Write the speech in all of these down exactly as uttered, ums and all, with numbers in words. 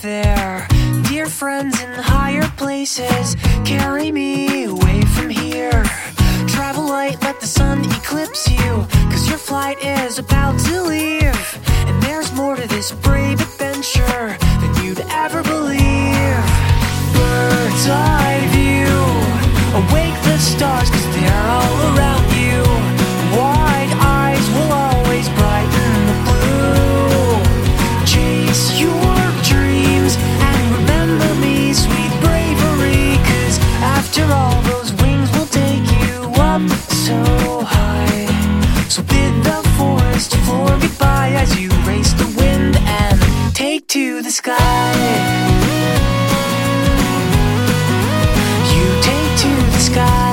there. Dear friends in higher places, carry me away from here. Travel light, let the sun eclipse you, cause your flight is about to leave. And there's more to this brave adventure than you'd ever believe. Bird's eye view, awake the stars cause they're all around you. Wide eyes will always brighten the blue. Chase your dreams and remember me, sweet bravery, cause after all those wings will take you up so high. So bid the forest floor goodbye as you race the wind and take to the sky. You take to the sky.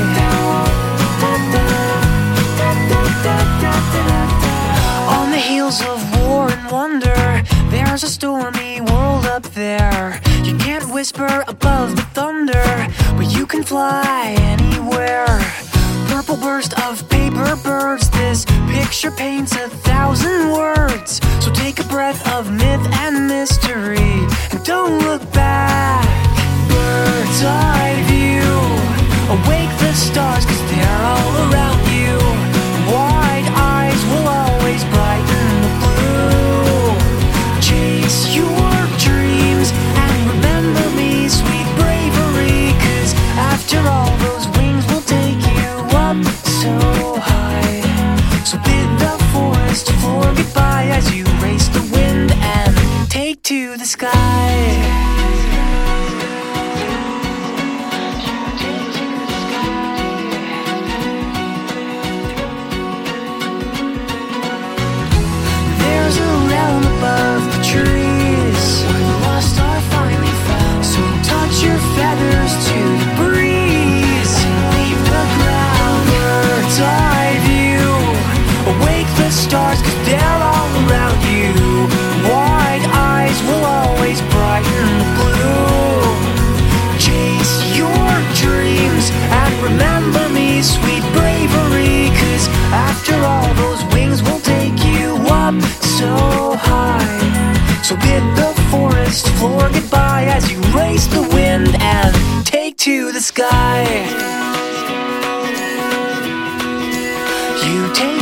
On the heels of war and wonder, there's a stormy world up there. You can't whisper above the thunder, but you can fly anywhere. Purple burst of paper birds, this picture paints a thousand words. So take a breath of myth and mystery and don't look back. Bird's eye view, awake the stars cause they're all around you. Wide eyes will always brighten the blue. Chase your dreams and remember me, sweet bravery, cause after all those wings will take you up so high. So bid the forest floor goodbye as you race the wind and take to the sky. There's a realm above the trees where the lost are finally found. So touch your feathers to the breeze and leave the ground. Bird's eye view, awake the stars cause they're all around you. Wide eyes will always brighten the blue. Chase your dreams and remember me, sweet bravery, cause after all those wings will take you up so high. So bid the forest floor goodbye as you race the wind and take to the sky. You take